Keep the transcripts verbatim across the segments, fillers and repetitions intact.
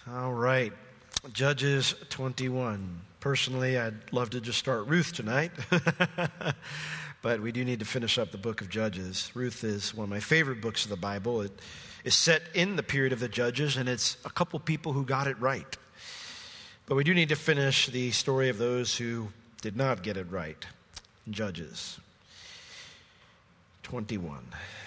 All right, Judges twenty-one. Personally, I'd love to just start Ruth tonight, but we do need to finish up the book of Judges. Ruth is one of my favorite books of the Bible. It is set in the period of the Judges, and it's a couple people who got it right. But we do need to finish the story of those who did not get it right. Judges twenty-one.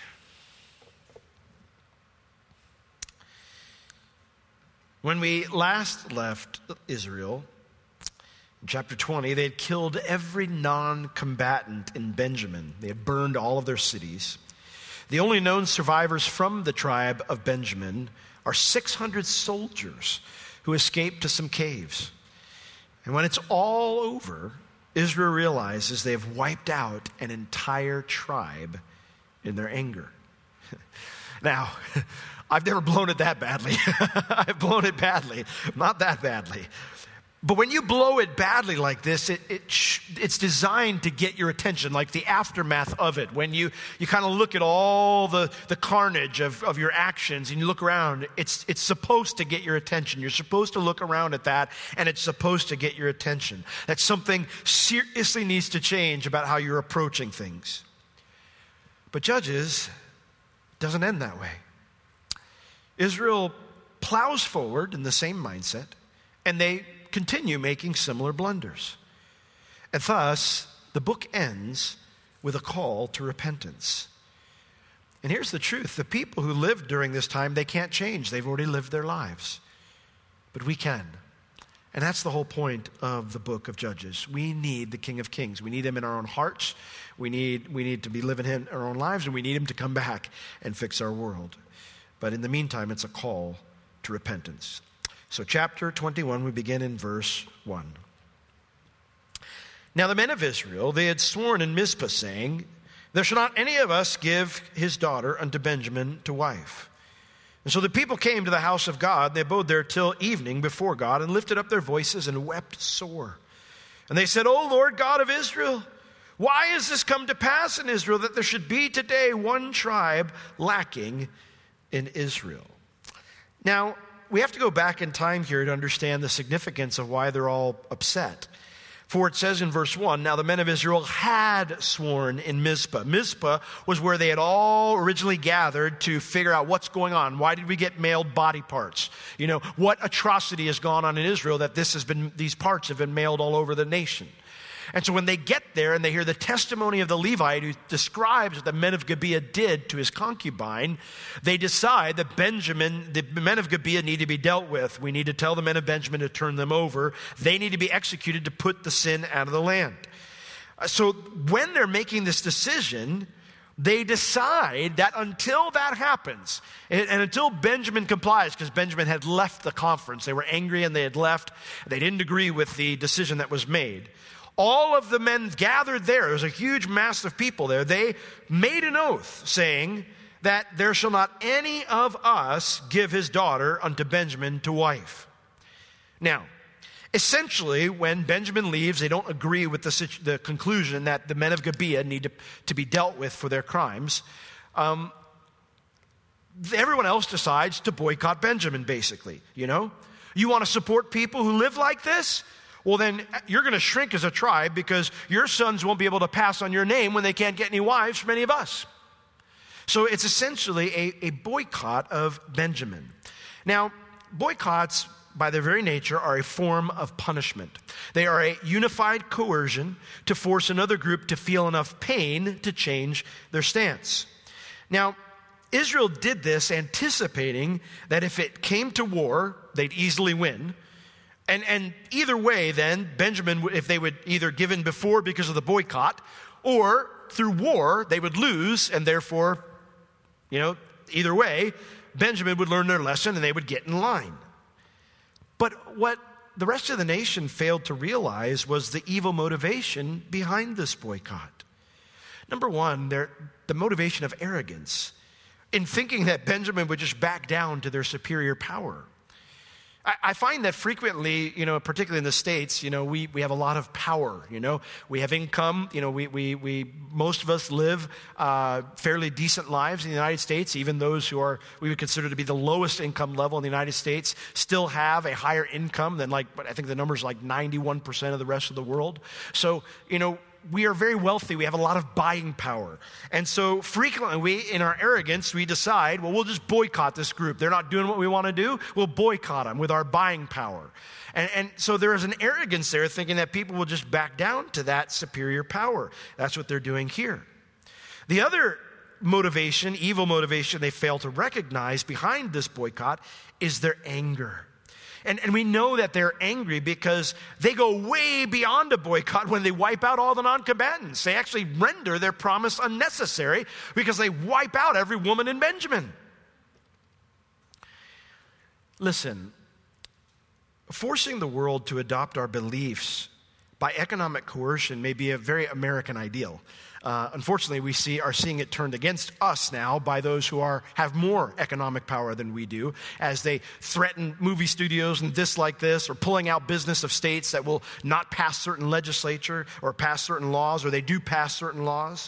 When we last left Israel, in chapter twenty, they had killed every non-combatant in Benjamin. They had burned all of their cities. The only known survivors from the tribe of Benjamin are six hundred soldiers who escaped to some caves. And when it's all over, Israel realizes they have wiped out an entire tribe in their anger. Now, I've never blown it that badly. I've blown it badly, not that badly. But when you blow it badly like this, it, it it's designed to get your attention, like the aftermath of it. When you, you kind of look at all the, the carnage of, of your actions and you look around, it's, it's supposed to get your attention. You're supposed to look around at that, and it's supposed to get your attention. That something seriously needs to change about how you're approaching things. But Judges doesn't end that way. Israel plows forward in the same mindset, and they continue making similar blunders. And thus, the book ends with a call to repentance. And here's the truth. The people who lived during this time, they can't change. They've already lived their lives. But we can. And that's the whole point of the book of Judges. We need the King of Kings. We need him in our own hearts. We need, we need to be living in our own lives, and we need him to come back and fix our world. But in the meantime, it's a call to repentance. So chapter twenty-one, we begin in verse one. Now the men of Israel, they had sworn in Mizpah, saying, there shall not any of us give his daughter unto Benjamin to wife. And so the people came to the house of God. They abode there till evening before God, and lifted up their voices and wept sore. And they said, O Lord God of Israel, why is this come to pass in Israel, that there should be today one tribe lacking in Israel? Now, we have to go back in time here to understand the significance of why they're all upset. For it says in verse one, now the men of Israel had sworn in Mizpah. Mizpah was where they had all originally gathered to figure out what's going on. Why did we get mailed body parts? You know, what atrocity has gone on in Israel that this has been, these parts have been mailed all over the nation? And so when they get there and they hear the testimony of the Levite who describes what the men of Gibeah did to his concubine, they decide that Benjamin, the men of Gibeah need to be dealt with. We need to tell the men of Benjamin to turn them over. They need to be executed to put the sin out of the land. So when they're making this decision, they decide that until that happens, and, and until Benjamin complies, because Benjamin had left the conference, they were angry and they had left, they didn't agree with the decision that was made. All of the men gathered there, there was a huge mass of people there, they made an oath saying that there shall not any of us give his daughter unto Benjamin to wife. Now, essentially, when Benjamin leaves, they don't agree with the, the conclusion that the men of Gibeah need to, to be dealt with for their crimes. Um, everyone else decides to boycott Benjamin, basically, you know? You want to support people who live like this? Well, then you're going to shrink as a tribe because your sons won't be able to pass on your name when they can't get any wives from any of us. So it's essentially a, a boycott of Benjamin. Now, boycotts, by their very nature, are a form of punishment. They are a unified coercion to force another group to feel enough pain to change their stance. Now, Israel did this anticipating that if it came to war, they'd easily win. And, and either way, then, Benjamin, if they would either give in before because of the boycott, or through war, they would lose, and therefore, you know, either way, Benjamin would learn their lesson and they would get in line. But what the rest of the nation failed to realize was the evil motivation behind this boycott. Number one, the motivation of arrogance, in thinking that Benjamin would just back down to their superior power. I, I find that frequently, you know, particularly in the States, you know, we, we have a lot of power, you know. We have income, you know, we, we, we most of us live uh, fairly decent lives in the United States. Even those who are, we would consider to be the lowest income level in the United States still have a higher income than like, I think the number's like ninety-one percent of the rest of the world. So, you know, we are very wealthy. We have a lot of buying power. And so frequently we, in our arrogance, we decide, well, we'll just boycott this group. They're not doing what we want to do. We'll boycott them with our buying power. And, and so there is an arrogance there thinking that people will just back down to that superior power. That's what they're doing here. The other motivation, evil motivation they fail to recognize behind this boycott is their anger. And, and we know that they're angry because they go way beyond a boycott when they wipe out all the non-combatants. They actually render their promise unnecessary because they wipe out every woman in Benjamin. Listen, forcing the world to adopt our beliefs by economic coercion may be a very American ideal. Uh, unfortunately, we see are seeing it turned against us now by those who are have more economic power than we do, as they threaten movie studios and dislike this, or pulling out business of states that will not pass certain legislature or pass certain laws, or they do pass certain laws.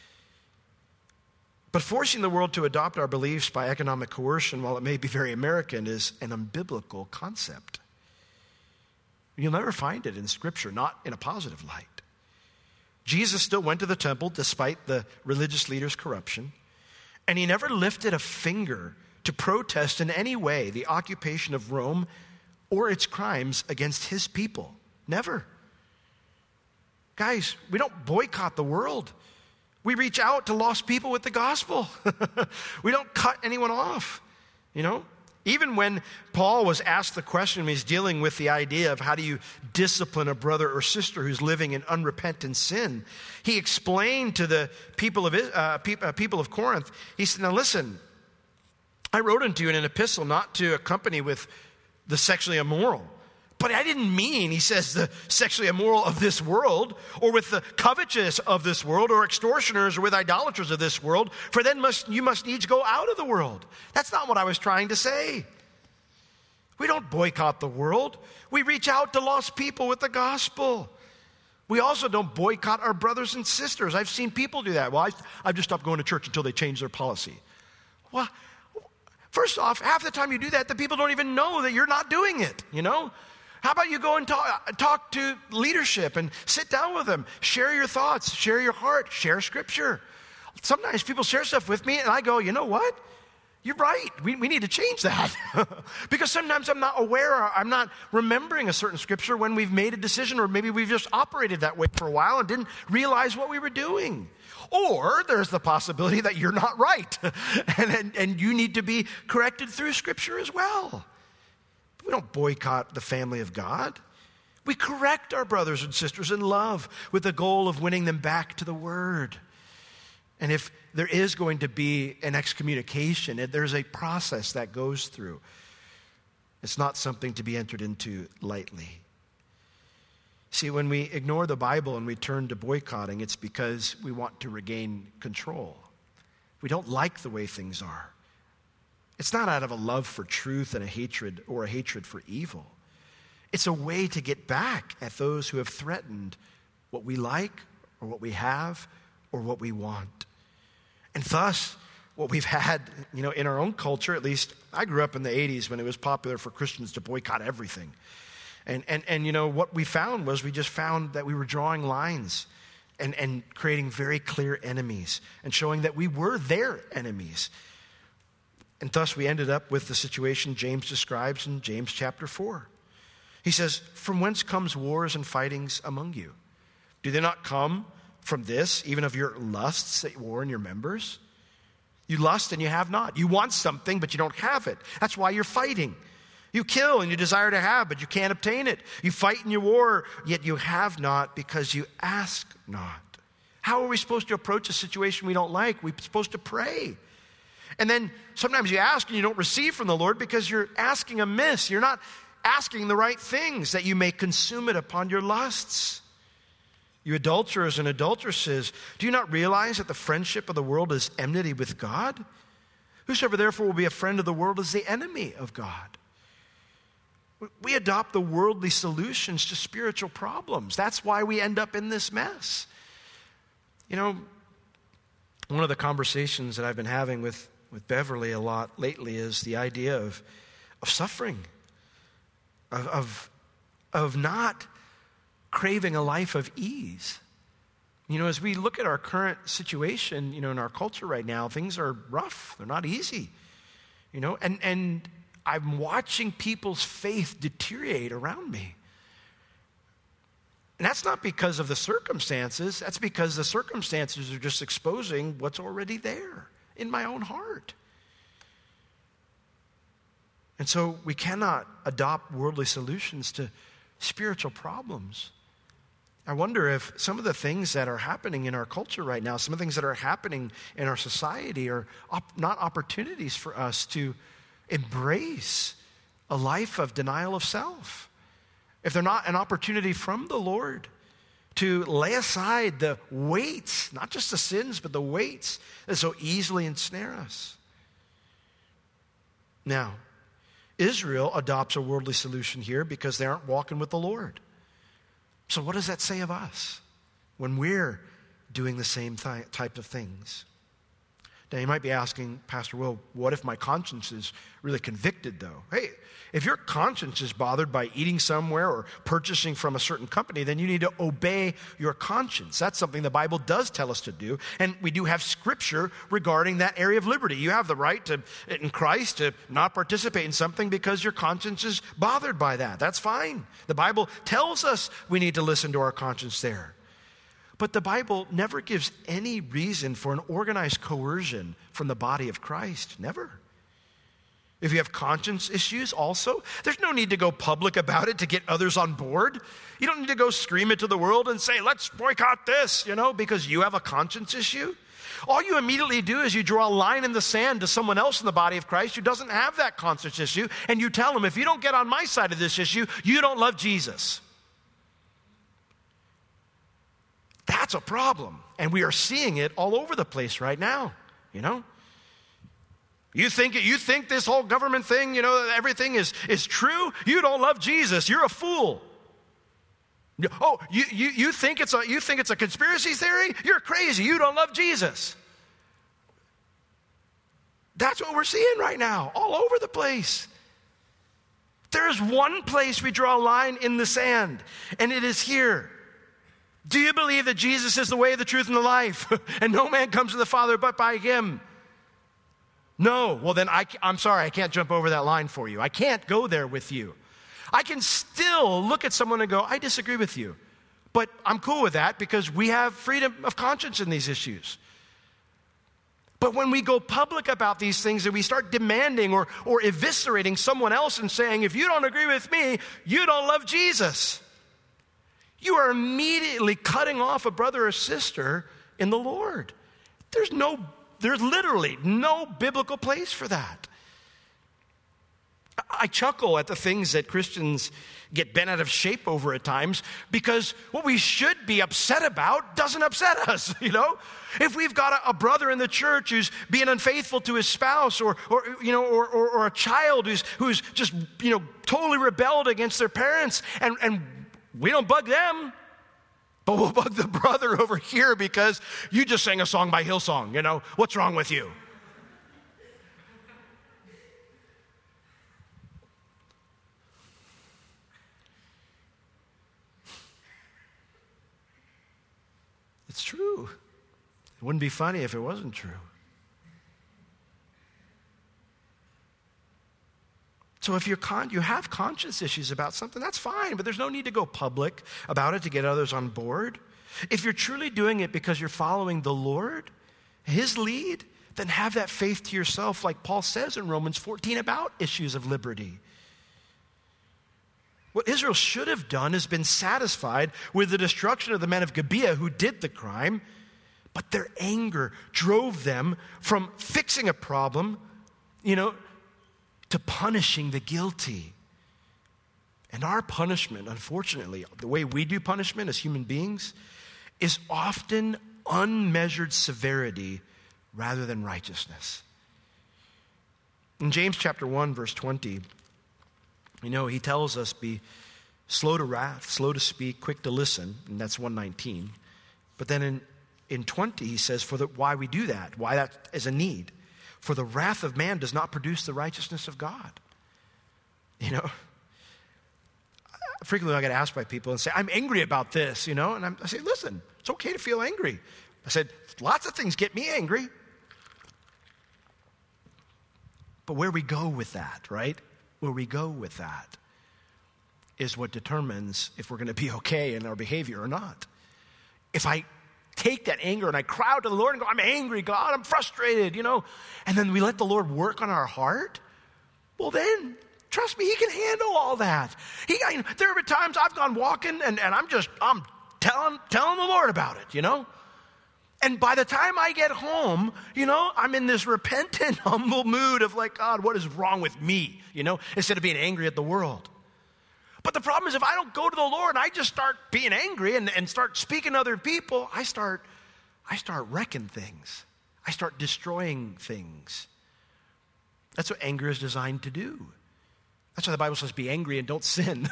But forcing the world to adopt our beliefs by economic coercion, while it may be very American, is an unbiblical concept. You'll never find it in Scripture, not in a positive light. Jesus still went to the temple despite the religious leaders' corruption, and he never lifted a finger to protest in any way the occupation of Rome or its crimes against his people. Never. Guys, we don't boycott the world. We reach out to lost people with the gospel. We don't cut anyone off, you know? Even when Paul was asked the question, he's dealing with the idea of how do you discipline a brother or sister who's living in unrepentant sin, he explained to the people of uh, people of Corinth, he said, now listen, I wrote unto you in an epistle not to accompany with the sexually immoral. But I didn't mean, he says, the sexually immoral of this world, or with the covetous of this world, or extortioners, or with idolaters of this world, for then must you must needs go out of the world. That's not what I was trying to say. We don't boycott the world. We reach out to lost people with the gospel. We also don't boycott our brothers and sisters. I've seen people do that. Well, I, I've just stopped going to church until they change their policy. Well, first off, half the time you do that, the people don't even know that you're not doing it, you know? How about you go and talk, talk to leadership and sit down with them, share your thoughts, share your heart, share Scripture. Sometimes people share stuff with me and I go, you know what? You're right. We, we need to change that. Because sometimes I'm not aware, or I'm not remembering a certain Scripture when we've made a decision, or maybe we've just operated that way for a while and didn't realize what we were doing. Or there's the possibility that you're not right and, and, and you need to be corrected through Scripture as well. We don't boycott the family of God. We correct our brothers and sisters in love with the goal of winning them back to the Word. And if there is going to be an excommunication, there's a process that goes through. It's not something to be entered into lightly. See, when we ignore the Bible and we turn to boycotting, it's because we want to regain control. We don't like the way things are. It's not out of a love for truth and a hatred or a hatred for evil. It's a way to get back at those who have threatened what we like or what we have or what we want. And thus, what we've had, you know, in our own culture, at least I grew up in the eighties when it was popular for Christians to boycott everything. And, and, and you know, what we found was we just found that we were drawing lines and, and creating very clear enemies and showing that we were their enemies. And thus we ended up with the situation James describes in James chapter four. He says, from whence comes wars and fightings among you? Do they not come from this, even of your lusts that war in your members? You lust and you have not. You want something, but you don't have it. That's why you're fighting. You kill and you desire to have, but you can't obtain it. You fight and you war, yet you have not because you ask not. How are we supposed to approach a situation we don't like? We're supposed to pray. And then sometimes you ask and you don't receive from the Lord because you're asking amiss. You're not asking the right things, that you may consume it upon your lusts. You adulterers and adulteresses, do you not realize that the friendship of the world is enmity with God? Whosoever therefore will be a friend of the world is the enemy of God. We adopt the worldly solutions to spiritual problems. That's why we end up in this mess. You know, one of the conversations that I've been having with, with Beverly a lot lately is the idea of, of suffering, of, of, of not craving a life of ease. You know, as we look at our current situation, you know, in our culture right now, things are rough. They're not easy. You know, and, and I'm watching people's faith deteriorate around me. And that's not because of the circumstances. That's because the circumstances are just exposing what's already there in my own heart. And so we cannot adopt worldly solutions to spiritual problems. I wonder if some of the things that are happening in our culture right now, some of the things that are happening in our society are op- not opportunities for us to embrace a life of denial of self. If they're not an opportunity from the Lord to lay aside the weights, not just the sins, but the weights that so easily ensnare us. Now, Israel adopts a worldly solution here because they aren't walking with the Lord. So what does that say of us when we're doing the same th- type of things? Now you might be asking, Pastor Will, what if my conscience is really convicted though? Hey, if your conscience is bothered by eating somewhere or purchasing from a certain company, then you need to obey your conscience. That's something the Bible does tell us to do. And we do have scripture regarding that area of liberty. You have the right to, in Christ, to not participate in something because your conscience is bothered by that. That's fine. The Bible tells us we need to listen to our conscience there. But the Bible never gives any reason for an organized coercion from the body of Christ. Never. If you have conscience issues also, there's no need to go public about it to get others on board. You don't need to go scream it to the world and say, let's boycott this, you know, because you have a conscience issue. All you immediately do is you draw a line in the sand to someone else in the body of Christ who doesn't have that conscience issue, and you tell them, if you don't get on my side of this issue, you don't love Jesus. That's a problem. And we are seeing it all over the place right now, you know. You think you think this whole government thing, you know, everything is, is true? You don't love Jesus. You're a fool. Oh, you, you, you think it's a you think it's a conspiracy theory? You're crazy. You don't love Jesus. That's what we're seeing right now, all over the place. There's one place we draw a line in the sand, and it is here. Do you believe that Jesus is the way, the truth, and the life? And no man comes to the Father but by him. No. Well, then I, I'm sorry, I can't jump over that line for you. I can't go there with you. I can still look at someone and go, I disagree with you. But I'm cool with that because we have freedom of conscience in these issues. But when we go public about these things and we start demanding or, or eviscerating someone else and saying, if you don't agree with me, you don't love Jesus, you are immediately cutting off a brother or sister in the Lord. There's no, there's literally no biblical place for that. I chuckle at the things that Christians get bent out of shape over at times because what we should be upset about doesn't upset us, you know? If we've got a, a brother in the church who's being unfaithful to his spouse or, or you know, or, or, or a child who's, who's just, you know, totally rebelled against their parents and, and we don't bug them, but we'll bug the brother over here because you just sang a song by Hillsong, you know? What's wrong with you? It's true. It wouldn't be funny if it wasn't true. So if you're con- you have conscience issues about something, that's fine, but there's no need to go public about it to get others on board. If you're truly doing it because you're following the Lord, his lead, then have that faith to yourself like Paul says in Romans fourteen about issues of liberty. What Israel should have done is been satisfied with the destruction of the men of Gibeah who did the crime, but their anger drove them from fixing a problem, you know, to punishing the guilty. And our punishment, unfortunately, the way we do punishment as human beings, is often unmeasured severity rather than righteousness. In James chapter one, verse twenty, You know, he tells us be slow to wrath, slow to speak, quick to listen, and that's one nineteen. But then in, in twenty, he says, for the, why we do that, why that is a need. For the wrath of man does not produce the righteousness of God. You know, frequently I get asked by people and say, I'm angry about this, you know, and I'm, I say, listen, it's okay to feel angry. I said, lots of things get me angry. But where we go with that, right? Where we go with that is what determines if we're going to be okay in our behavior or not. If I take that anger and I cry out to the Lord and go, I'm angry, God, I'm frustrated, you know, and then we let the Lord work on our heart, well then, trust me, he can handle all that. He, I, there have been times I've gone walking and, and I'm just, I'm telling, telling the Lord about it, you know. And by the time I get home, you know, I'm in this repentant, humble mood of like, God, what is wrong with me? You know, instead of being angry at the world. But the problem is if I don't go to the Lord and I just start being angry and, and start speaking to other people, I start, I start wrecking things. I start destroying things. That's what anger is designed to do. That's why the Bible says be angry and don't sin.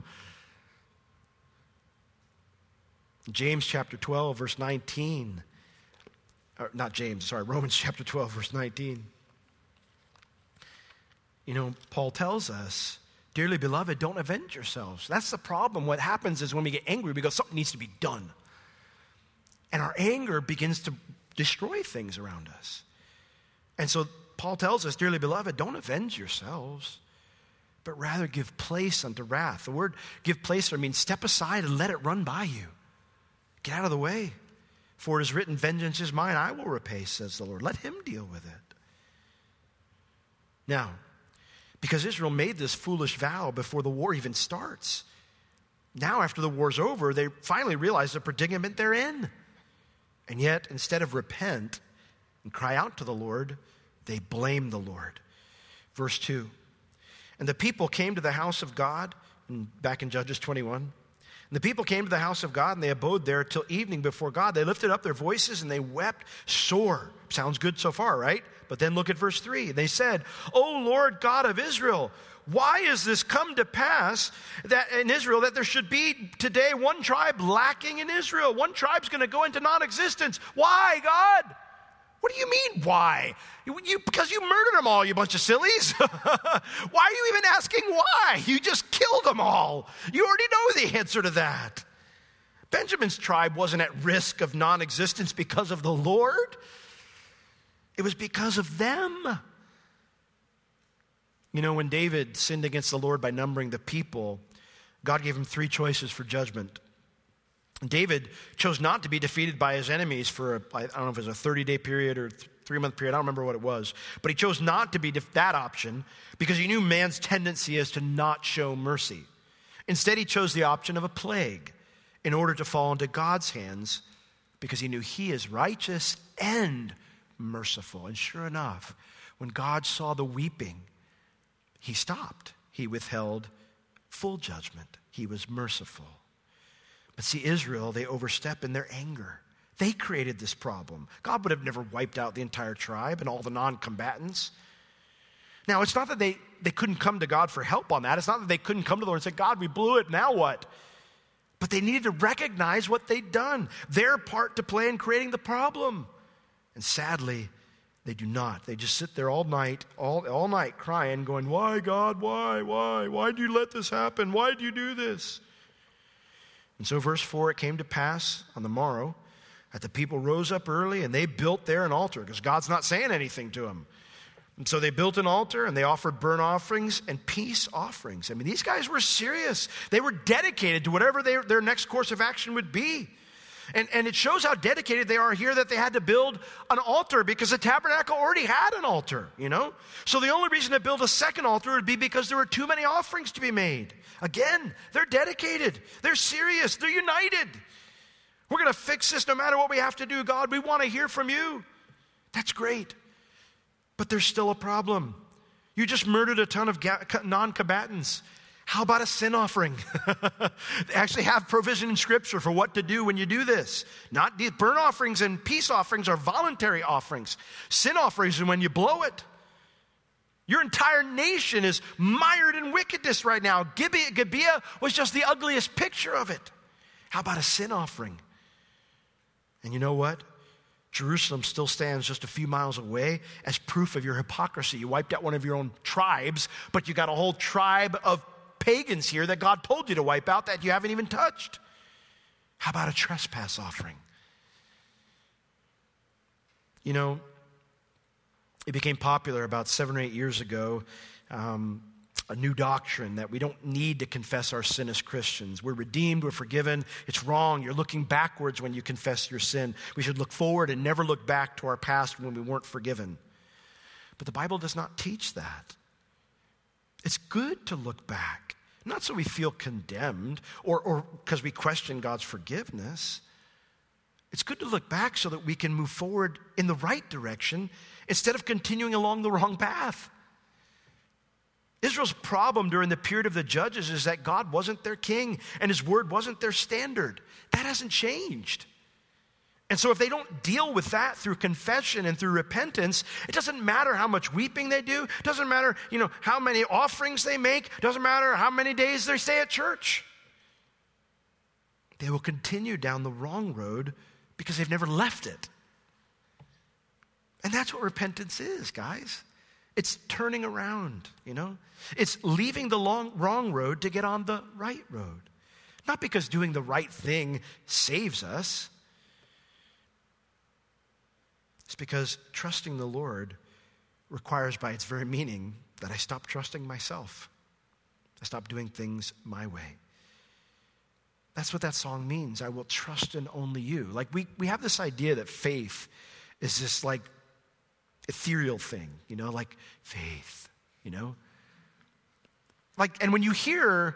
James chapter twelve, verse nineteen. Or not James, sorry, Romans chapter twelve, verse nineteen. You know, Paul tells us, dearly beloved, don't avenge yourselves. That's the problem. What happens is when we get angry, we go, something needs to be done. And our anger begins to destroy things around us. And so Paul tells us, dearly beloved, don't avenge yourselves, but rather give place unto wrath. The word give place means step aside and let it run by you. Get out of the way. For it is written, vengeance is mine, I will repay, says the Lord. Let him deal with it. Now, because Israel made this foolish vow before the war even starts, now after the war's over, they finally realize the predicament they're in. And yet, instead of repent and cry out to the Lord, they blame the Lord. Verse two. And the people came to the house of God, and back in Judges twenty-one. And the people came to the house of God, and they abode there till evening before God. They lifted up their voices, and they wept sore. Sounds good so far, right? But then look at verse three. They said, O Lord God of Israel, why is this come to pass that in Israel that there should be today one tribe lacking in Israel? One tribe's going to go into non-existence. Why, God? What do you mean, why? You, you, because you murdered them all, you bunch of sillies. Why are you even asking why? You just killed them all. You already know the answer to that. Benjamin's tribe wasn't at risk of non-existence because of the Lord. It was because of them. You know, when David sinned against the Lord by numbering the people, God gave him three choices for judgment. David chose not to be defeated by his enemies for, a, I don't know if it was a thirty-day period or three-month period. I don't remember what it was. But he chose not to be def- that option because he knew man's tendency is to not show mercy. Instead, he chose the option of a plague in order to fall into God's hands because he knew he is righteous and merciful. And sure enough, when God saw the weeping, he stopped. He withheld full judgment. He was merciful. But see, Israel, they overstep in their anger. They created this problem. God would have never wiped out the entire tribe and all the non-combatants. Now, it's not that they, they couldn't come to God for help on that. It's not that they couldn't come to the Lord and say, God, we blew it, now what? But they needed to recognize what they'd done, their part to play in creating the problem. And sadly, they do not. They just sit there all night, all, all night crying, going, why, God, why, why? Why do you let this happen? Why do you do this? And so verse four, it came to pass on the morrow that the people rose up early and they built there an altar because God's not saying anything to them. And so they built an altar and they offered burnt offerings and peace offerings. I mean, these guys were serious. They were dedicated to whatever they, their next course of action would be. And, and it shows how dedicated they are here that they had to build an altar because the tabernacle already had an altar, you know? So the only reason to build a second altar would be because there were too many offerings to be made. Again, they're dedicated. They're serious. They're united. We're going to fix this no matter what we have to do. God, we want to hear from you. That's great. But there's still a problem. You just murdered a ton of ga- non-combatants. How about a sin offering? They actually have provision in Scripture for what to do when you do this. Not the burnt offerings and peace offerings are voluntary offerings. Sin offerings are when you blow it. Your entire nation is mired in wickedness right now. Gibeah, Gibeah was just the ugliest picture of it. How about a sin offering? And you know what? Jerusalem still stands just a few miles away as proof of your hypocrisy. You wiped out one of your own tribes, but you got a whole tribe of pagans here that God told you to wipe out that you haven't even touched. How about a trespass offering? You know, it became popular about seven or eight years ago, um, a new doctrine that we don't need to confess our sin as Christians. We're redeemed, we're forgiven. It's wrong. You're looking backwards when you confess your sin. We should look forward and never look back to our past when we weren't forgiven. But the Bible does not teach that. It's good to look back, not so we feel condemned or or because we question God's forgiveness. It's good to look back so that we can move forward in the right direction instead of continuing along the wrong path. Israel's problem during the period of the judges is that God wasn't their king and his word wasn't their standard. That hasn't changed. And so if they don't deal with that through confession and through repentance, it doesn't matter how much weeping they do. It doesn't matter, you know, how many offerings they make. It doesn't matter how many days they stay at church. They will continue down the wrong road because they've never left it. And that's what repentance is, guys. It's turning around, you know. It's leaving the long, wrong road to get on the right road. Not because doing the right thing saves us. It's because trusting the Lord requires by its very meaning that I stop trusting myself. I stop doing things my way. That's what that song means. I will trust in only you. Like we, we have this idea that faith is this like ethereal thing, you know, like faith, you know. Like, and when you hear,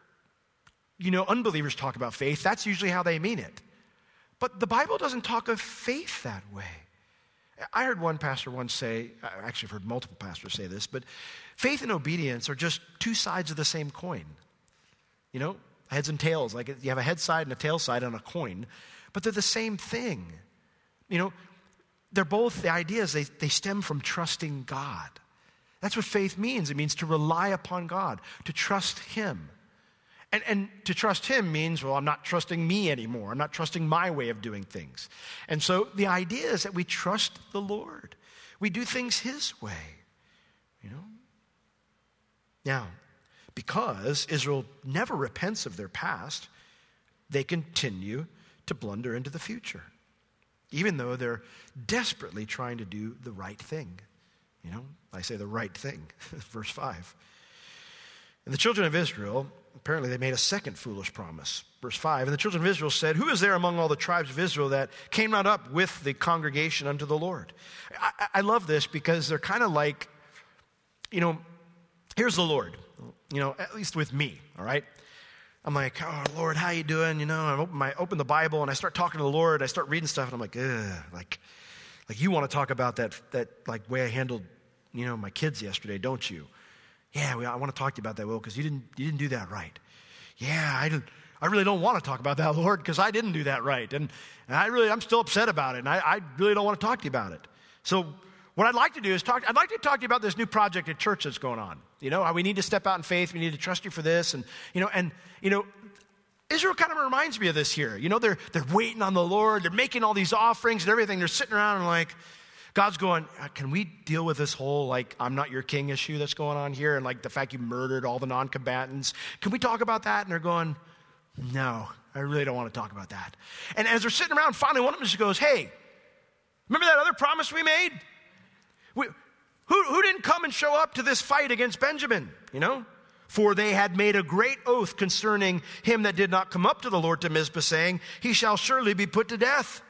you know, unbelievers talk about faith, that's usually how they mean it. But the Bible doesn't talk of faith that way. I heard one pastor once say, I actually have heard multiple pastors say this, but faith and obedience are just two sides of the same coin. You know, heads and tails. Like you have a head side and a tail side on a coin, but they're the same thing. You know, they're both, the ideas, they, they stem from trusting God. That's what faith means. It means to rely upon God, to trust him. And, and to trust him means, well, I'm not trusting me anymore. I'm not trusting my way of doing things. And so the idea is that we trust the Lord. We do things his way, you know. Now, because Israel never repents of their past, they continue to blunder into the future, even though they're desperately trying to do the right thing. You know, I say the right thing, verse five. And the children of Israel, apparently they made a second foolish promise. Verse five, and the children of Israel said, who is there among all the tribes of Israel that came not up with the congregation unto the Lord? I, I love this because they're kind of like, you know, here's the Lord, you know, at least with me, all right? I'm like, oh, Lord, how you doing? You know, I open, my, open the Bible and I start talking to the Lord. I start reading stuff and I'm like, ugh, like, like you want to talk about that, that like way I handled, you know, my kids yesterday, don't you? Yeah, well, I want to talk to you about that, Will, because you didn't, you didn't do that right. Yeah, I didn't, I really don't want to talk about that, Lord, because I didn't do that right. And, and I really, I'm still upset about it. And I, I really don't want to talk to you about it. So what I'd like to do is talk, I'd like to talk to you about this new project at church that's going on. You know, how we need to step out in faith. We need to trust you for this. And, you know, and, you know, Israel kind of reminds me of this here. You know, they're, they're waiting on the Lord. They're making all these offerings and everything. They're sitting around and like, God's going, can we deal with this whole, like, I'm not your king issue that's going on here? And like the fact you murdered all the non-combatants. Can we talk about that? And they're going, no, I really don't want to talk about that. And as they're sitting around, finally one of them just goes, hey, remember that other promise we made? We, who, who didn't come and show up to this fight against Benjamin, you know? For they had made a great oath concerning him that did not come up to the Lord to Mizpah, saying, he shall surely be put to death.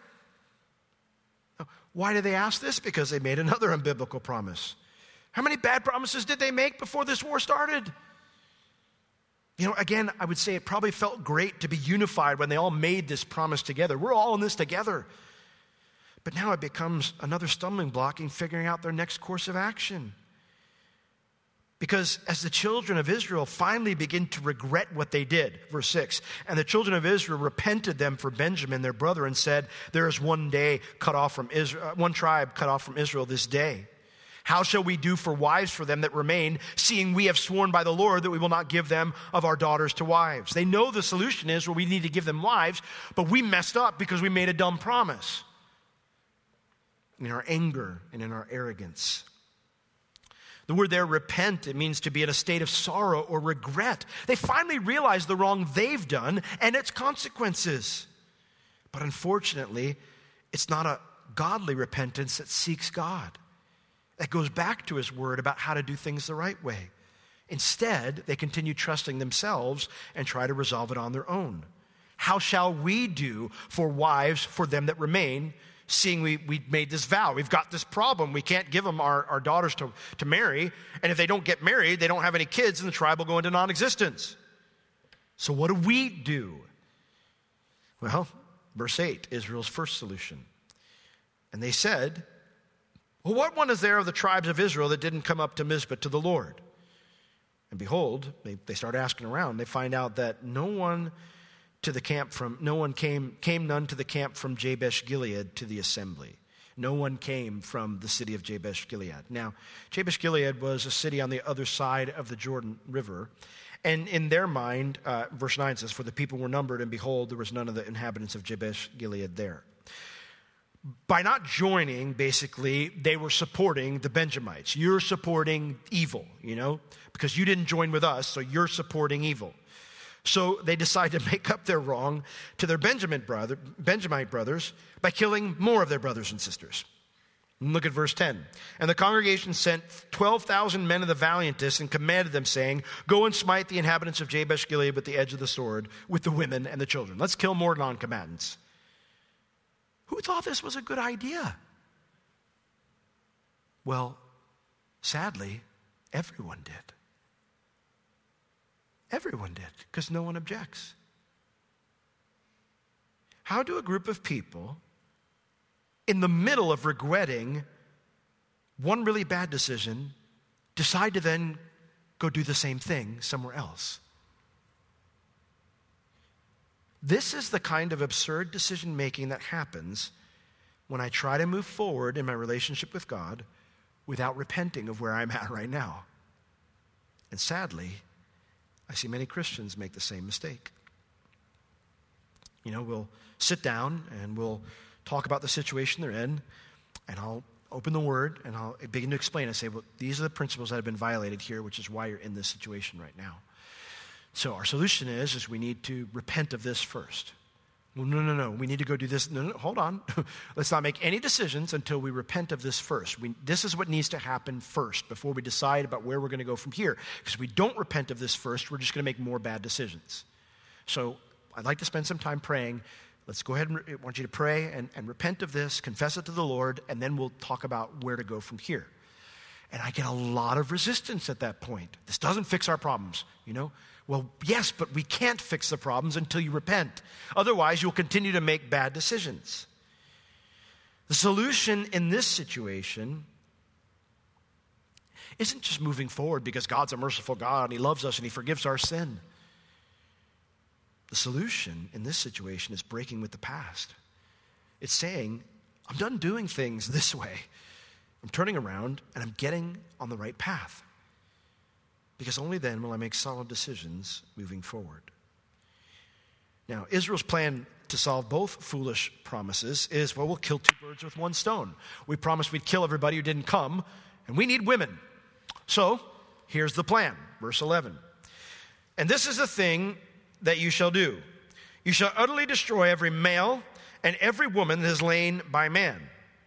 Why did they ask this? Because they made another unbiblical promise. How many bad promises did they make before this war started? You know, again, I would say it probably felt great to be unified when they all made this promise together. We're all in this together. But now it becomes another stumbling block in figuring out their next course of action. Because as the children of Israel finally begin to regret what they did, verse six, and the children of Israel repented them for Benjamin, their brother, and said, there is one day cut off from Israel, one tribe cut off from Israel this day. How shall we do for wives for them that remain, seeing we have sworn by the Lord that we will not give them of our daughters to wives? They know the solution is, well, we need to give them wives, but we messed up because we made a dumb promise in our anger and in our arrogance. The word there, repent, it means to be in a state of sorrow or regret. They finally realize the wrong they've done and its consequences. But unfortunately, it's not a godly repentance that seeks God, that goes back to his word about how to do things the right way. Instead, they continue trusting themselves and try to resolve it on their own. How shall we do for wives for them that remain, seeing we, we made this vow? We've got this problem. We can't give them our, our daughters to, to marry. And if they don't get married, they don't have any kids, and the tribe will go into non-existence. So what do we do? Well, verse eight, Israel's first solution. And they said, well, what one is there of the tribes of Israel that didn't come up to Mizpah to the Lord? And behold, they, they start asking around. They find out that no one to the camp from, no one came, came none to the camp from Jabesh Gilead to the assembly. No one came from the city of Jabesh Gilead. Now, Jabesh Gilead was a city on the other side of the Jordan River. And in their mind, uh, verse nine says, for the people were numbered, and behold, there was none of the inhabitants of Jabesh Gilead there. By not joining, basically, they were supporting the Benjamites. You're supporting evil, you know, because you didn't join with us, so you're supporting evil. So they decide to make up their wrong to their Benjamin brother, Benjamite brothers by killing more of their brothers and sisters. And look at verse ten. And the congregation sent twelve thousand men of the valiantest and commanded them, saying, go and smite the inhabitants of Jabesh Gilead with the edge of the sword, with the women and the children. Let's kill more non-combatants. Who thought this was a good idea? Well, sadly, everyone did. Everyone did, because no one objects. How do a group of people, in the middle of regretting one really bad decision, decide to then go do the same thing somewhere else? This is the kind of absurd decision-making that happens when I try to move forward in my relationship with God without repenting of where I'm at right now. And sadly, I see many Christians make the same mistake. You know, we'll sit down and we'll talk about the situation they're in, and I'll open the Word and I'll begin to explain and say, well, these are the principles that have been violated here, which is why you're in this situation right now. So our solution is, is we need to repent of this first. Well, no, no, no, we need to go do this. No, no, hold on. Let's not make any decisions until we repent of this first. We, this is what needs to happen first before we decide about where we're going to go from here. Because if we don't repent of this first, we're just going to make more bad decisions. So I'd like to spend some time praying. Let's go ahead and I want you to pray and, and repent of this, confess it to the Lord, and then we'll talk about where to go from here. And I get a lot of resistance at that point. This doesn't fix our problems, you know? Well, yes, but we can't fix the problems until you repent. Otherwise, you'll continue to make bad decisions. The solution in this situation isn't just moving forward because God's a merciful God and he loves us and he forgives our sin. The solution in this situation is breaking with the past. It's saying, I'm done doing things this way. I'm turning around and I'm getting on the right path. Because only then will I make solid decisions moving forward. Now, Israel's plan to solve both foolish promises is, well, we'll kill two birds with one stone. We promised we'd kill everybody who didn't come, and we need women. So, here's the plan, verse eleven. And this is the thing that you shall do. You shall utterly destroy every male and every woman that has lain by man.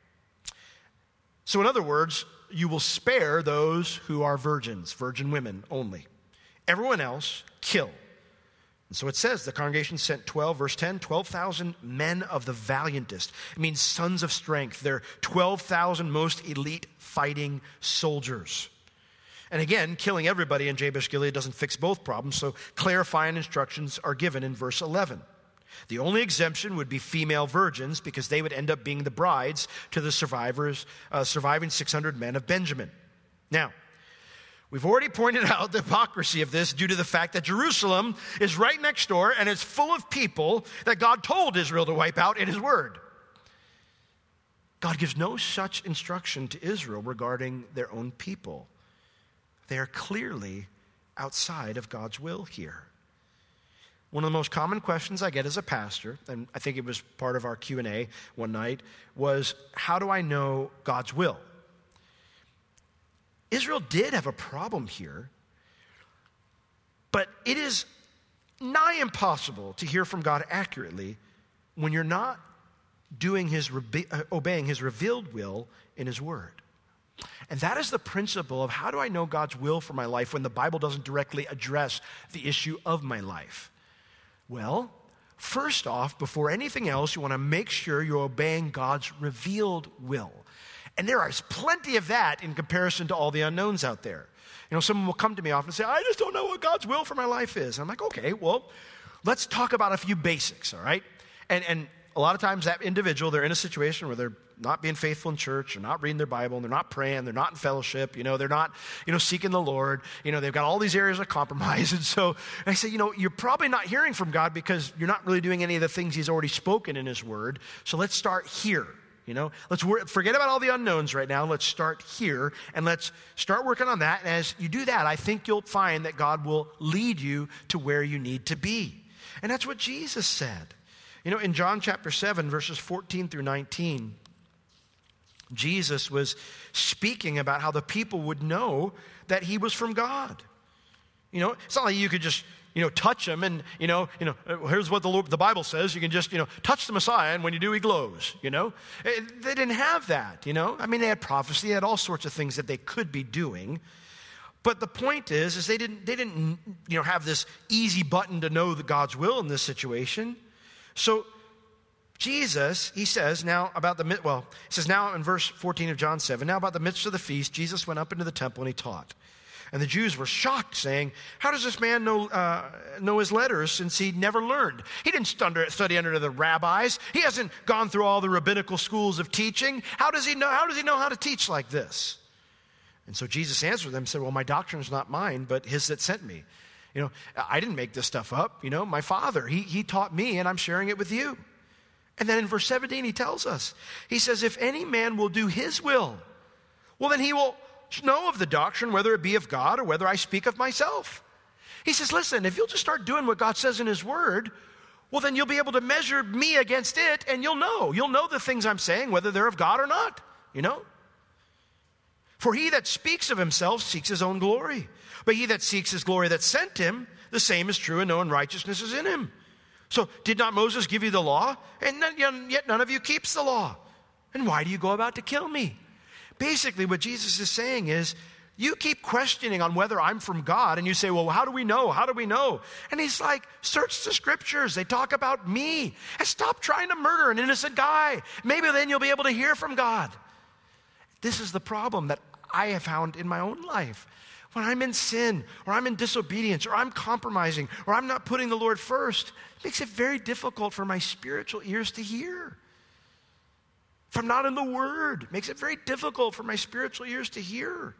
So in other words, you will spare those who are virgins, virgin women only. Everyone else, kill. And so it says, the congregation sent twelve, verse ten, twelve thousand men of the valiantest. It means sons of strength. They're twelve thousand most elite fighting soldiers. And again, killing everybody in Jabesh Gilead doesn't fix both problems, so clarifying instructions are given in verse eleven. The only exemption would be female virgins because they would end up being the brides to the survivors, uh, surviving six hundred men of Benjamin. Now, we've already pointed out the hypocrisy of this due to the fact that Jerusalem is right next door and it's full of people that God told Israel to wipe out in his word. God gives no such instruction to Israel regarding their own people. They are clearly outside of God's will here. One of the most common questions I get as a pastor, and I think it was part of our Q and A one night, was, how do I know God's will? Israel did have a problem here, but it is nigh impossible to hear from God accurately when you're not doing his, obeying his revealed will in his word. And that is the principle of how do I know God's will for my life when the Bible doesn't directly address the issue of my life? Well, first off, before anything else, you want to make sure you're obeying God's revealed will. And there is plenty of that in comparison to all the unknowns out there. You know, someone will come to me often and say, I just don't know what God's will for my life is. And I'm like, okay, well, let's talk about a few basics, all right? And, and a lot of times that individual, they're in a situation where they're not being faithful in church, they're not reading their Bible, and they're not praying, they're not in fellowship, you know, they're not, you know, seeking the Lord, you know, they've got all these areas of compromise. And so I say, you know, you're probably not hearing from God because you're not really doing any of the things he's already spoken in his word. So let's start here, you know, let's wor- forget about all the unknowns right now. Let's start here and let's start working on that. And as you do that, I think you'll find that God will lead you to where you need to be. And that's what Jesus said. You know, in John chapter seven, verses fourteen through nineteen, Jesus was speaking about how the people would know that he was from God. You know, it's not like you could just, you know, touch him and, you know, you know, here's what the, Lord, the Bible says. You can just, you know, touch the Messiah, and when you do, he glows, you know. They didn't have that, you know. I mean, they had prophecy, they had all sorts of things that they could be doing. But the point is, is they didn't, they didn't, you know, have this easy button to know the God's will in this situation. So Jesus, he says now about the, well, he says now in verse fourteen of John seven, now about the midst of the feast, Jesus went up into the temple and he taught. And the Jews were shocked, saying, how does this man know, uh, know his letters since he never learned? He didn't study under the rabbis. He hasn't gone through all the rabbinical schools of teaching. How does he know, how does he know how to teach like this? And so Jesus answered them and said, well, my doctrine is not mine, but his that sent me. You know, I didn't make this stuff up. You know, my Father, he, he taught me, and I'm sharing it with you. And then in verse seventeen, he tells us, he says, if any man will do his will, well, then he will know of the doctrine, whether it be of God or whether I speak of myself. He says, listen, if you'll just start doing what God says in his word, well, then you'll be able to measure me against it, and you'll know. You'll know the things I'm saying, whether they're of God or not, you know. For he that speaks of himself seeks his own glory. But he that seeks his glory that sent him, the same is true, and no unrighteousness is in him. So did not Moses give you the law? And yet none of you keeps the law. And why do you go about to kill me? Basically, what Jesus is saying is, you keep questioning on whether I'm from God, and you say, well, how do we know? How do we know? And he's like, search the scriptures. They talk about me. And stop trying to murder an innocent guy. Maybe then you'll be able to hear from God. This is the problem that I have found in my own life. When I'm in sin, or I'm in disobedience, or I'm compromising, or I'm not putting the Lord first, it makes it very difficult for my spiritual ears to hear. If I'm not in the Word, it makes it very difficult for my spiritual ears to hear.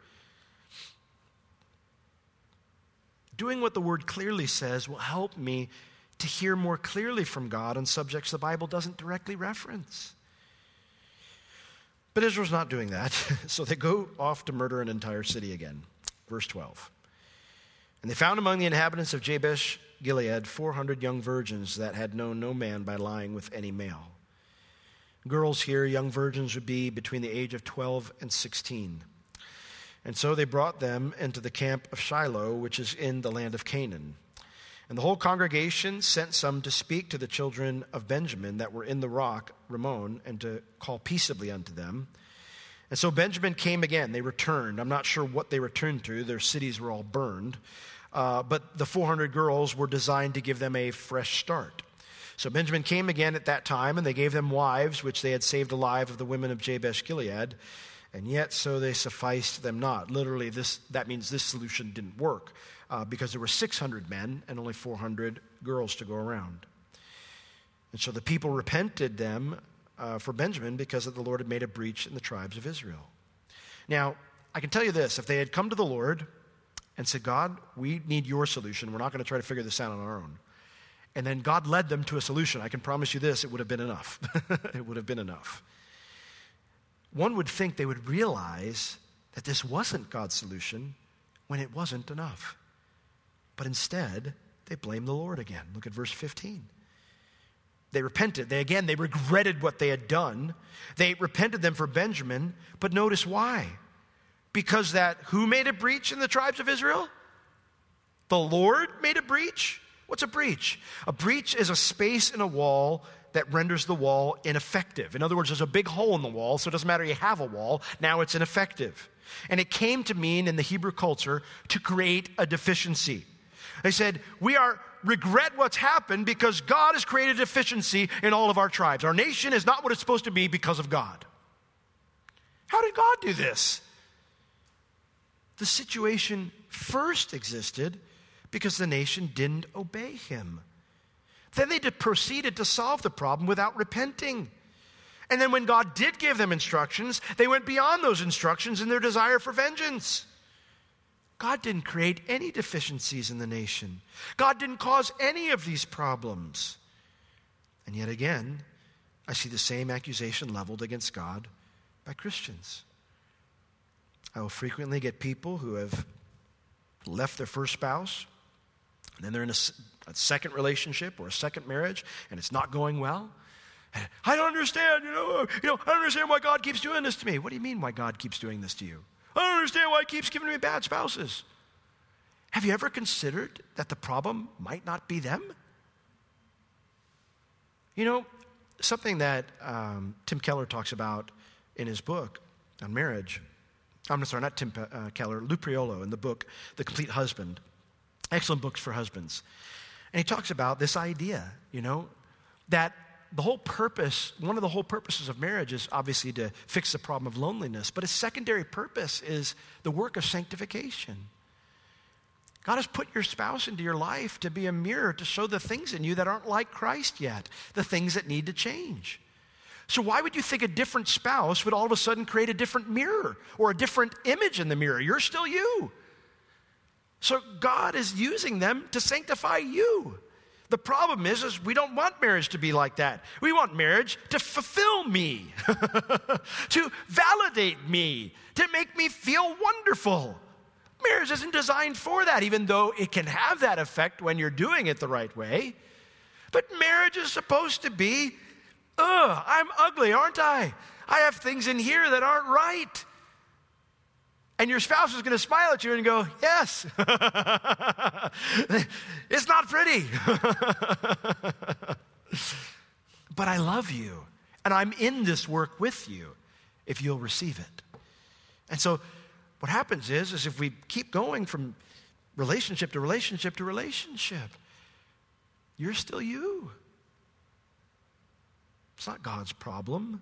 Doing what the Word clearly says will help me to hear more clearly from God on subjects the Bible doesn't directly reference. But Israel's not doing that, so they go off to murder an entire city again. Verse twelve. And they found among the inhabitants of Jabesh Gilead four hundred young virgins that had known no man by lying with any male. Girls here, young virgins, would be between the age of twelve and sixteen. And so they brought them into the camp of Shiloh, which is in the land of Canaan. And the whole congregation sent some to speak to the children of Benjamin that were in the rock, Rimmon, and to call peaceably unto them. And so Benjamin came again. They returned. I'm not sure what they returned to. Their cities were all burned. Uh, but the four hundred girls were designed to give them a fresh start. So Benjamin came again at that time, and they gave them wives, which they had saved alive of the women of Jabesh Gilead. And yet so they sufficed them not. Literally, this that means this solution didn't work uh, because there were six hundred men and only four hundred girls to go around. And so the people repented them uh, for Benjamin because of the Lord had made a breach in the tribes of Israel. Now, I can tell you this. If they had come to the Lord and said, God, we need your solution. We're not going to try to figure this out on our own. And then God led them to a solution. I can promise you this, it would have been enough. It would have been enough. one would think they would realize that this wasn't God's solution when it wasn't enough. But instead, they blame the Lord again. Look at verse fifteen. They repented. They again, they regretted what they had done. They repented them for Benjamin, but notice why. Because that who made a breach in the tribes of Israel? The Lord made a breach? What's a breach? A breach is a space in a wall that renders the wall ineffective. In other words, there's a big hole in the wall, so it doesn't matter you have a wall, now it's ineffective. And it came to mean in the Hebrew culture to create a deficiency. They said, we are regret what's happened because God has created deficiency in all of our tribes. Our nation is not what it's supposed to be because of God. How did God do this? The situation first existed because the nation didn't obey him. Then they did, proceeded to solve the problem without repenting. And then when God did give them instructions, they went beyond those instructions in their desire for vengeance. God didn't create any deficiencies in the nation. God didn't cause any of these problems. And yet again, I see the same accusation leveled against God by Christians. I will frequently get people who have left their first spouse, and then they're in a, a second relationship or a second marriage, and it's not going well. And I don't understand, you know, you know, I don't understand why God keeps doing this to me. What do you mean why God keeps doing this to you? I don't understand why he keeps giving me bad spouses. Have you ever considered that the problem might not be them? You know, something that um, Tim Keller talks about in his book on marriage, I'm sorry, not Tim uh, Keller, Lou Priolo in the book, The Complete Husband. Excellent books for husbands. And he talks about this idea, you know, that the whole purpose, one of the whole purposes of marriage is obviously to fix the problem of loneliness, but a secondary purpose is the work of sanctification. God has put your spouse into your life to be a mirror to show the things in you that aren't like Christ yet, the things that need to change. So why would you think a different spouse would all of a sudden create a different mirror or a different image in the mirror? You're still you. So God is using them to sanctify you. The problem is, is we don't want marriage to be like that. We want marriage to fulfill me, to validate me, to make me feel wonderful. Marriage isn't designed for that, even though it can have that effect when you're doing it the right way. But marriage is supposed to be, ugh, I'm ugly, aren't I? I have things in here that aren't right. And your spouse is going to smile at you and go, yes, it's not pretty. But I love you, and I'm in this work with you if you'll receive it. And so what happens is, is if we keep going from relationship to relationship to relationship, you're still you. It's not God's problem.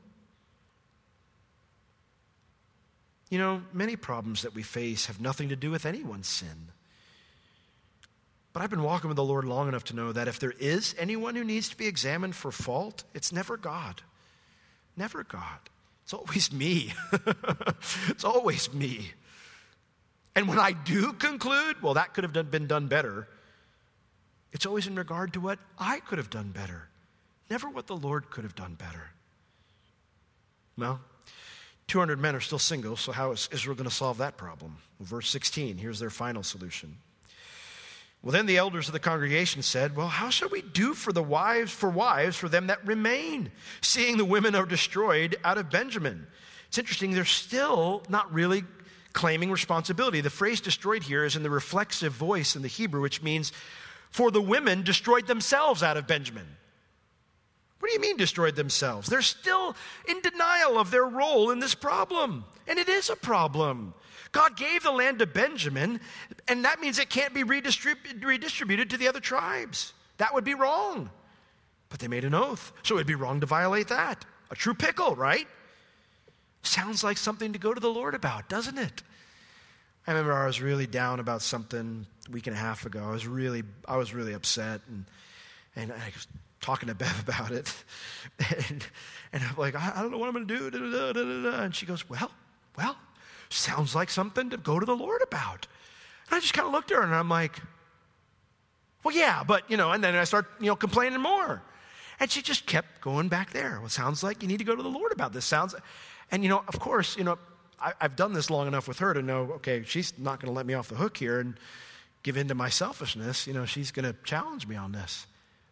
You know, many problems that we face have nothing to do with anyone's sin. But I've been walking with the Lord long enough to know that if there is anyone who needs to be examined for fault, it's never God. Never God. It's always me. It's always me. And when I do conclude, well, that could have done, been done better, it's always in regard to what I could have done better. Never what the Lord could have done better. Well, two hundred men are still single, so how is Israel going to solve that problem? Well, verse sixteen, here's their final solution. Well, then the elders of the congregation said, well, how shall we do for the wives, for wives, for them that remain, seeing the women are destroyed out of Benjamin? It's interesting, they're still not really claiming responsibility. The phrase destroyed here is in the reflexive voice in the Hebrew, which means, for the women destroyed themselves out of Benjamin. What do you mean destroyed themselves? They're still in denial of their role in this problem. And it is a problem. God gave the land to Benjamin, and that means it can't be redistrib- redistributed to the other tribes. That would be wrong. But they made an oath, so it would be wrong to violate that. A true pickle, right? Sounds like something to go to the Lord about, doesn't it? I remember I was really down about something a week and a half ago. I was really, I was really upset, and and I was talking to Bev about it, and, and I'm like, I, I don't know what I'm going to do. Da, da, da, da, da. And she goes, well, well, sounds like something to go to the Lord about. And I just kind of looked at her, and I'm like, well, yeah, but, you know, and then I start, you know, complaining more. And she just kept going back there. Well, it sounds like you need to go to the Lord about this. Sounds, And, you know, of course, you know, I, I've done this long enough with her to know, okay, she's not going to let me off the hook here and give in to my selfishness. You know, she's going to challenge me on this.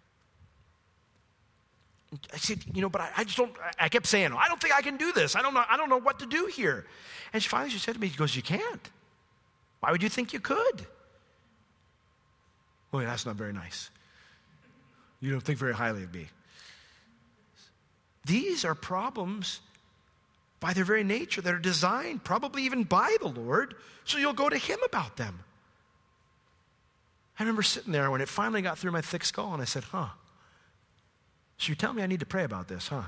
I said, you know, but I, I just don't, I kept saying, I don't think I can do this. I don't know, I don't know what to do here. And she finally, she said to me, she goes, you can't. Why would you think you could? Well, that's not very nice. You don't think very highly of me. These are problems by their very nature that are designed, probably even by the Lord, so you'll go to him about them. I remember sitting there when it finally got through my thick skull, and I said, huh, so you tell me I need to pray about this, huh?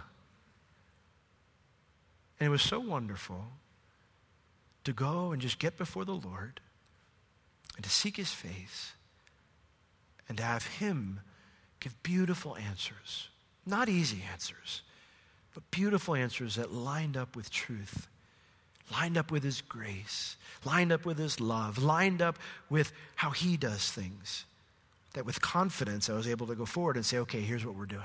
And it was so wonderful to go and just get before the Lord and to seek his face and to have him give beautiful answers. Not easy answers, but beautiful answers that lined up with truth, lined up with his grace, lined up with his love, lined up with how he does things. That with confidence I was able to go forward and say, okay, here's what we're doing.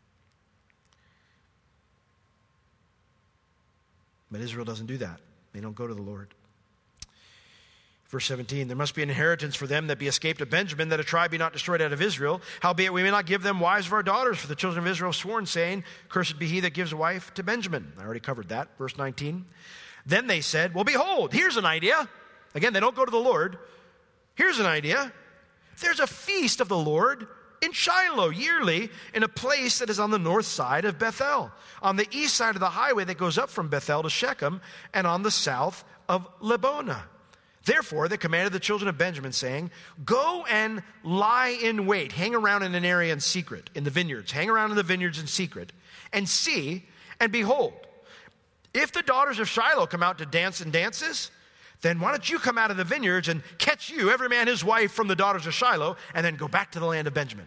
But Israel doesn't do that. They don't go to the Lord. Verse seventeen, there must be an inheritance for them that be escaped of Benjamin, that a tribe be not destroyed out of Israel. Howbeit we may not give them wives of our daughters, for the children of Israel have sworn, saying, cursed be he that gives a wife to Benjamin. I already covered that. Verse nineteen. Then they said, well, behold, here's an idea. Again, they don't go to the Lord. Here's an idea. There's a feast of the Lord in Shiloh yearly in a place that is on the north side of Bethel, on the east side of the highway that goes up from Bethel to Shechem, and on the south of Lebonah. Therefore, they commanded the children of Benjamin, saying, go and lie in wait, hang around in an area in secret, in the vineyards, hang around in the vineyards in secret, and see, and behold, if the daughters of Shiloh come out to dance in dances, then why don't you come out of the vineyards and catch you, every man his wife, from the daughters of Shiloh, and then go back to the land of Benjamin.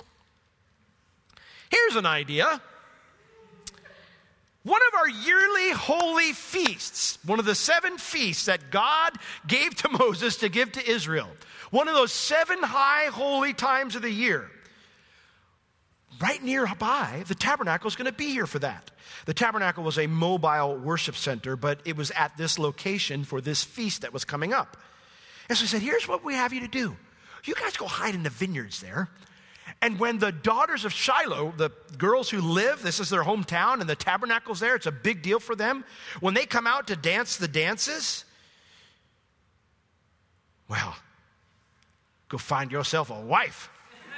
Here's an idea. One of our yearly holy feasts, one of the seven feasts that God gave to Moses to give to Israel, one of those seven high holy times of the year, right nearby, the tabernacle is going to be here for that. The tabernacle was a mobile worship center, but it was at this location for this feast that was coming up. And so he said, here's what we have you to do. You guys go hide in the vineyards there. And when the daughters of Shiloh, the girls who live, this is their hometown, and the tabernacle's there, it's a big deal for them. When they come out to dance the dances, well, go find yourself a wife.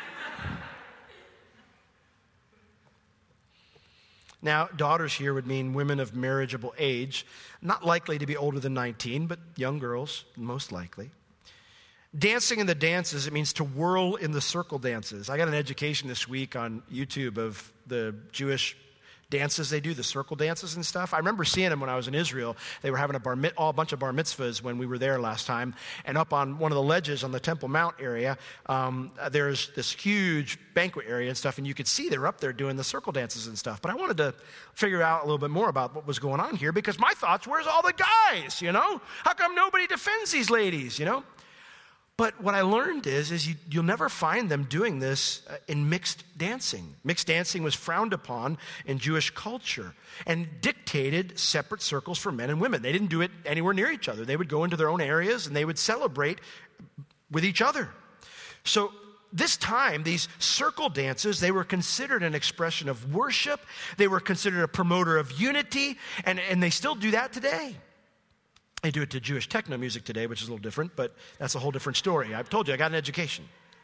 Now, daughters here would mean women of marriageable age, not likely to be older than nineteen, but young girls, most likely. Dancing in the dances, it means to whirl in the circle dances. I got an education this week on YouTube of the Jewish dances they do, the circle dances and stuff. I remember seeing them when I was in Israel. They were having a bar mit, all a bunch of bar mitzvahs when we were there last time. And up on one of the ledges on the Temple Mount area, um, there's this huge banquet area and stuff, and you could see they're up there doing the circle dances and stuff. But I wanted to figure out a little bit more about what was going on here, because my thoughts, where's all the guys, you know? How come nobody defends these ladies, you know? But what I learned is, is you, you'll never find them doing this uh, in mixed dancing. Mixed dancing was frowned upon in Jewish culture and dictated separate circles for men and women. They didn't do it anywhere near each other. They would go into their own areas and they would celebrate with each other. So this time, these circle dances, they were considered an expression of worship. They were considered a promoter of unity, and, and they still do that today. They do it to Jewish techno music today, which is a little different, but that's a whole different story. I've told you, I got an education.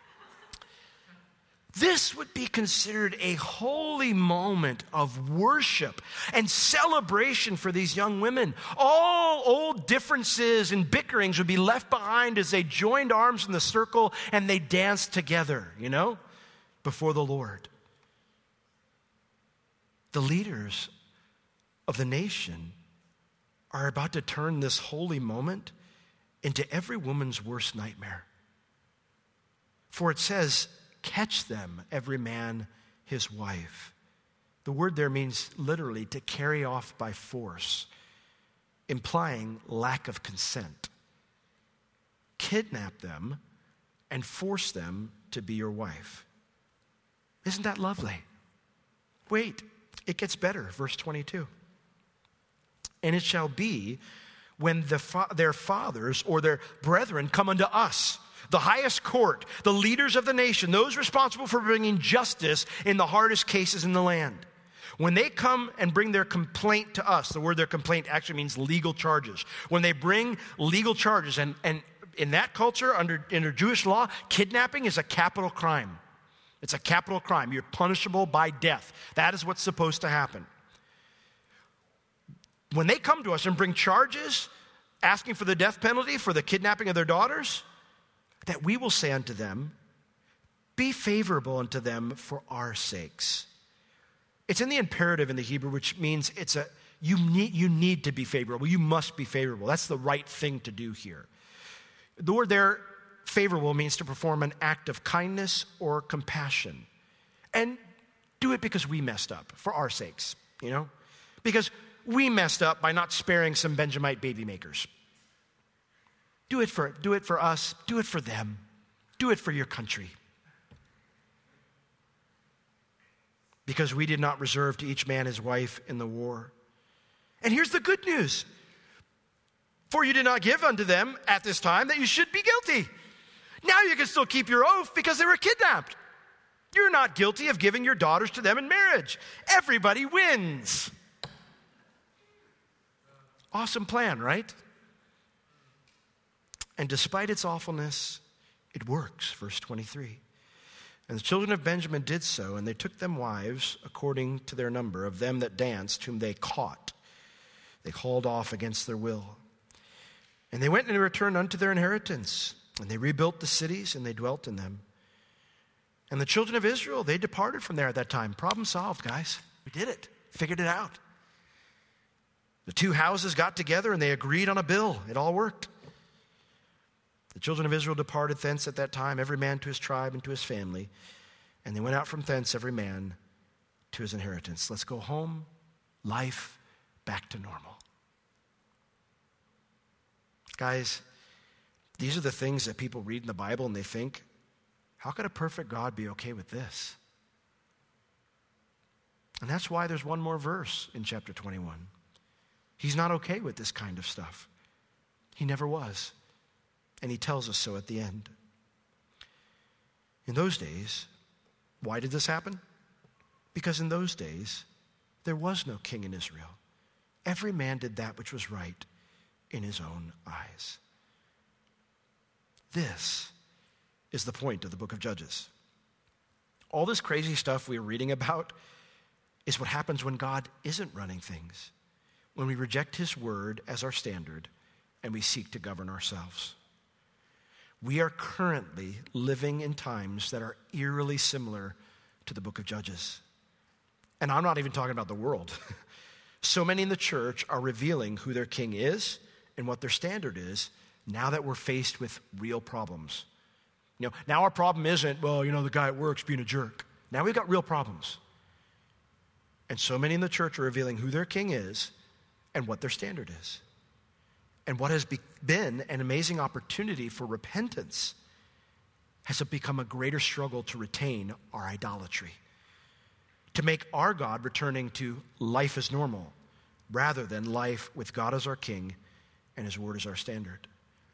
This would be considered a holy moment of worship and celebration for these young women. All old differences and bickerings would be left behind as they joined arms in the circle and they danced together, you know, before the Lord. The leaders of the nation are about to turn this holy moment into every woman's worst nightmare. For it says, catch them, every man his wife. The word there means literally to carry off by force, implying lack of consent. Kidnap them and force them to be your wife. Isn't that lovely? Wait, it gets better. Verse twenty-two. And it shall be when the fa- their fathers or their brethren come unto us, the highest court, the leaders of the nation, those responsible for bringing justice in the hardest cases in the land. When they come and bring their complaint to us, the word their complaint actually means legal charges. When they bring legal charges, and, and in that culture, under, under Jewish law, kidnapping is a capital crime. It's a capital crime. You're punishable by death. That is what's supposed to happen. When they come to us and bring charges, asking for the death penalty for the kidnapping of their daughters, that we will say unto them, be favorable unto them for our sakes. It's in the imperative in the Hebrew, which means it's a you need you need to be favorable. You must be favorable. That's the right thing to do here. The word there, favorable, means to perform an act of kindness or compassion. And do it because we messed up, for our sakes, you know? Because we messed up by not sparing some Benjamite baby makers. Do it for, do it for us. Do it for them. Do it for your country. Because we did not reserve to each man his wife in the war. And here's the good news. For you did not give unto them at this time that you should be guilty. Now you can still keep your oath because they were kidnapped. You're not guilty of giving your daughters to them in marriage. Everybody wins. Awesome plan, right? And despite its awfulness, it works, verse twenty-three. And the children of Benjamin did so, and they took them wives according to their number, of them that danced, whom they caught. They hauled off against their will. And they went and returned unto their inheritance, and they rebuilt the cities, and they dwelt in them. And the children of Israel, they departed from there at that time. Problem solved, guys. We did it. Figured it out. The two houses got together, and they agreed on a bill. It all worked. The children of Israel departed thence at that time, every man to his tribe and to his family. And they went out from thence, every man to his inheritance. Let's go home, life back to normal. Guys, these are the things that people read in the Bible and they think, how could a perfect God be okay with this? And that's why there's one more verse in chapter twenty-one. He's not okay with this kind of stuff. He never was. And he tells us so at the end. In those days, why did this happen? Because in those days, there was no king in Israel. Every man did that which was right in his own eyes. This is the point of the book of Judges. All this crazy stuff we're reading about is what happens when God isn't running things, when we reject his word as our standard and we seek to govern ourselves. We are currently living in times that are eerily similar to the book of Judges. And I'm not even talking about the world. So many in the church are revealing who their king is and what their standard is now that we're faced with real problems. You know, now our problem isn't, well, you know, the guy at work's being a jerk. Now we've got real problems. And so many in the church are revealing who their king is and what their standard is. And what has be- been an amazing opportunity for repentance has become a greater struggle to retain our idolatry, to make our God returning to life as normal rather than life with God as our king and his word as our standard.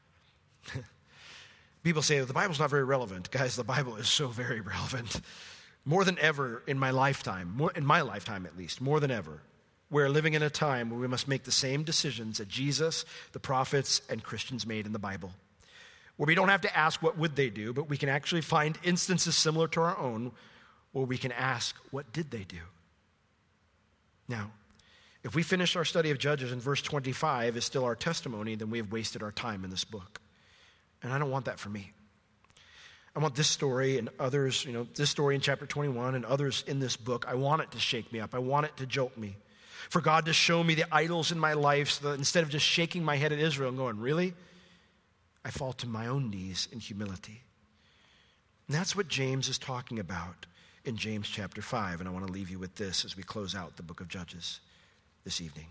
People say that the Bible's not very relevant. Guys, the Bible is so very relevant. More than ever in my lifetime, more, in my lifetime at least, more than ever. We're living in a time where we must make the same decisions that Jesus, the prophets, and Christians made in the Bible. Where we don't have to ask what would they do, but we can actually find instances similar to our own where we can ask, what did they do? Now, if we finish our study of Judges and verse twenty-five is still our testimony, then we have wasted our time in this book. And I don't want that for me. I want this story and others, you know, this story in chapter twenty-one and others in this book, I want it to shake me up. I want it to jolt me. For God to show me the idols in my life so that instead of just shaking my head at Israel and going, really? I fall to my own knees in humility. And that's what James is talking about in James chapter five. And I want to leave you with this as we close out the book of Judges this evening.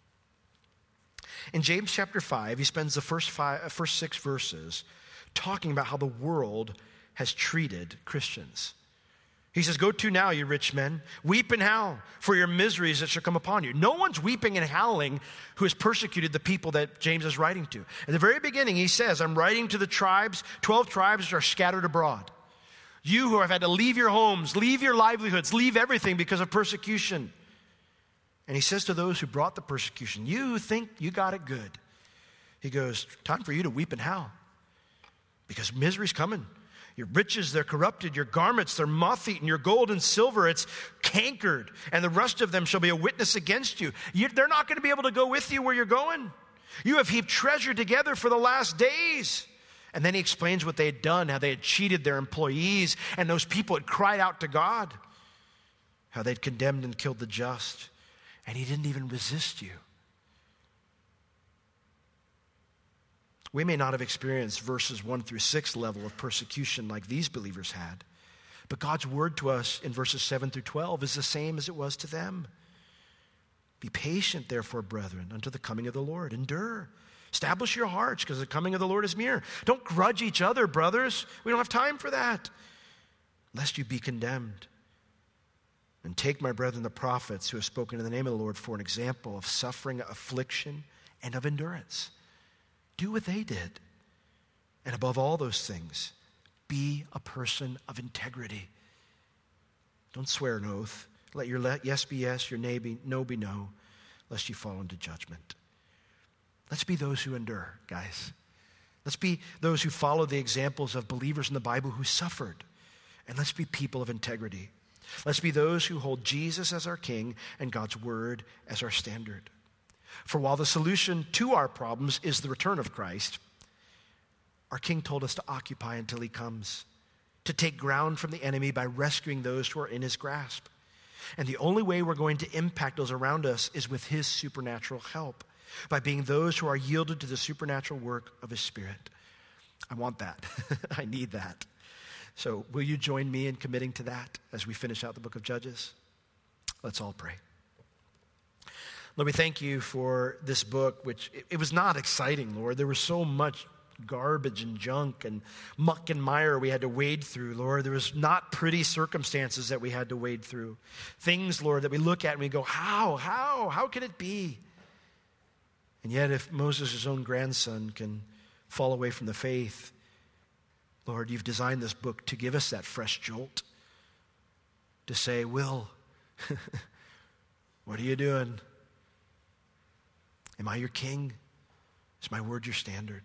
In James chapter five, he spends the first, five, first six verses talking about how the world has treated Christians. He says, go to now, you rich men, weep and howl for your miseries that shall come upon you. No one's weeping and howling who has persecuted the people that James is writing to. At the very beginning, he says, I'm writing to the tribes, twelve tribes that are scattered abroad. You who have had to leave your homes, leave your livelihoods, leave everything because of persecution. And he says to those who brought the persecution, you who think you got it good, he goes, time for you to weep and howl because misery's coming. Your riches, they're corrupted. Your garments, they're moth-eaten. Your gold and silver, it's cankered. And the rest of them shall be a witness against you. you they're not going to be able to go with you where you're going. You have heaped treasure together for the last days. And then he explains what they had done, how they had cheated their employees, and those people had cried out to God, how they'd condemned and killed the just. And he didn't even resist you. We may not have experienced verses one through six level of persecution like these believers had, but God's word to us in verses seven through twelve is the same as it was to them. Be patient, therefore, brethren, unto the coming of the Lord. Endure. Establish your hearts, because the coming of the Lord is near. Don't grudge each other, brothers. We don't have time for that, lest you be condemned. And take, my brethren, the prophets who have spoken in the name of the Lord for an example of suffering, affliction, and of endurance. Do what they did. And above all those things, be a person of integrity. Don't swear an oath. Let your let yes be yes, your nay be, no be no, lest you fall into judgment. Let's be those who endure, guys. Let's be those who follow the examples of believers in the Bible who suffered. And let's be people of integrity. Let's be those who hold Jesus as our King and God's word as our standard. For while the solution to our problems is the return of Christ, our King told us to occupy until he comes, to take ground from the enemy by rescuing those who are in his grasp. And the only way we're going to impact those around us is with his supernatural help, by being those who are yielded to the supernatural work of his Spirit. I want that. I need that. So will you join me in committing to that as we finish out the book of Judges? Let's all pray. Lord, we thank you for this book, which it, it was not exciting, Lord. There was so much garbage and junk and muck and mire we had to wade through, Lord. There was not pretty circumstances that we had to wade through. Things, Lord, that we look at and we go, how, how, how can it be? And yet if Moses' own grandson can fall away from the faith, Lord, you've designed this book to give us that fresh jolt, to say, Will, what are you doing? Am I your king? Is my word your standard?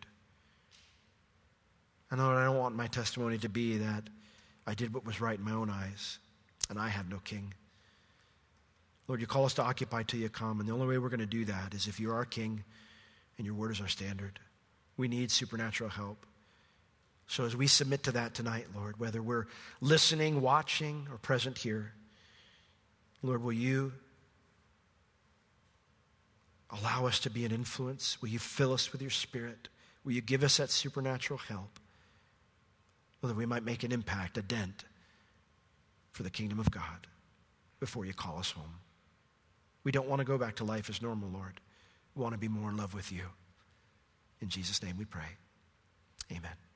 And Lord, I don't want my testimony to be that I did what was right in my own eyes and I have no king. Lord, you call us to occupy till you come, and the only way we're going to do that is if you're our king and your word is our standard. We need supernatural help. So as we submit to that tonight, Lord, whether we're listening, watching, or present here, Lord, will you allow us to be an influence? Will you fill us with your Spirit? Will you give us that supernatural help so that we might make an impact, a dent for the kingdom of God before you call us home? We don't want to go back to life as normal, Lord. We want to be more in love with you. In Jesus' name we pray. Amen.